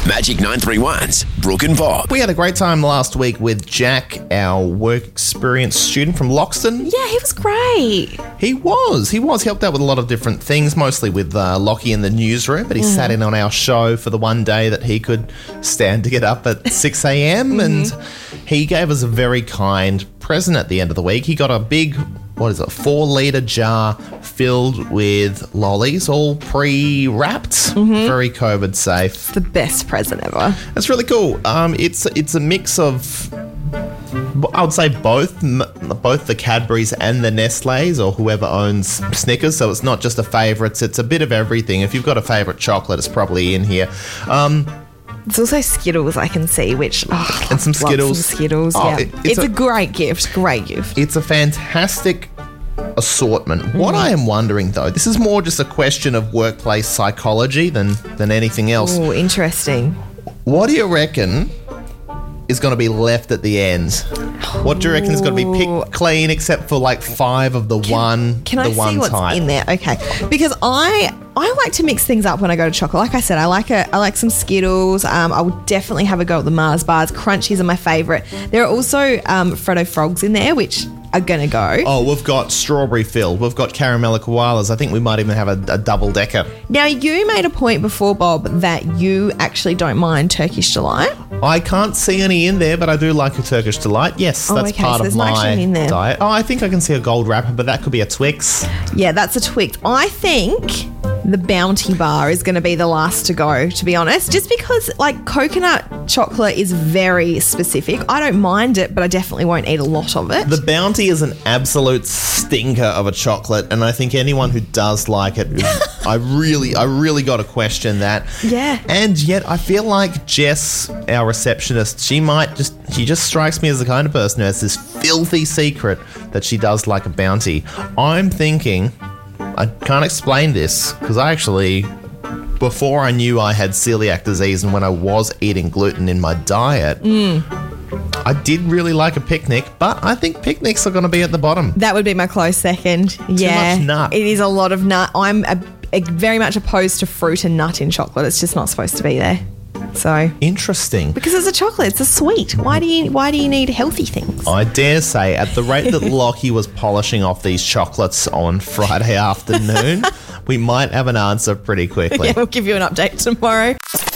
Magic 931's Brooke and Bob. We had a great time last week with Jack, our work experience student from Loxton. Yeah, he was great. He was. He helped out with a lot of different things, mostly with Lockie in the newsroom, but he sat in on our show for the one day that he could stand to get up at 6 a.m. And he gave us a very kind present at the end of the week. He got a big, 4-litre jar filled with lollies, all pre-wrapped, very COVID safe. The best present ever. That's really cool. It's a mix of, I would say both the Cadburys and the Nestle's, or whoever owns Snickers. So it's not just a favourites. It's a bit of everything. If you've got a favourite chocolate, it's probably in here. There's also Skittles I can see, which and some Skittles. Some Skittles, yeah. It's a great gift. Great gift. It's a fantastic assortment. What I am wondering, though, this is more just a question of workplace psychology than anything else. Oh, interesting. What do you reckon is going to be left at the end? What do you reckon is going to be picked clean except for like 5 of the one Can I see what's type? in there? Okay. Because I like to mix things up when I go to chocolate. Like I said, I like some Skittles. I would definitely have a go at the Mars bars. Crunchies are my favourite. There are also Freddo Frogs in there, which are going to go. Oh, we've got strawberry filled. We've got caramel koalas. I think we might even have a double decker. Now, you made a point before, Bob, that you actually don't mind Turkish Delight. I can't see any in there, but I do like a Turkish Delight. Yes, that's part so of there's not my actually in there. diet. Oh, I think I can see a gold wrapper, but that could be a Twix. Yeah, that's a Twix. I think the Bounty Bar is going to be the last to go, to be honest, just because like coconut chocolate is very specific. I don't mind it, but I definitely won't eat a lot of it. The Bounty is an absolute stinker of a chocolate, and I think anyone who does like it, I really got to question that. Yeah. And yet I feel like Jess, our receptionist, she just strikes me as the kind of person who has this filthy secret that she does like a Bounty. I'm thinking, I can't explain this because I actually, before I knew I had celiac disease and when I was eating gluten in my diet, I did really like a picnic, but I think picnics are going to be at the bottom. That would be my close second. Too much nut. It is a lot of nut. I'm very much opposed to fruit and nut in chocolate. It's just not supposed to be there. So Interesting. because it's a chocolate, it's a sweet. Why do you need healthy things? I dare say, at the rate that Lockie was polishing off these chocolates on Friday afternoon, we might have an answer pretty quickly. Yeah, we'll give you an update tomorrow.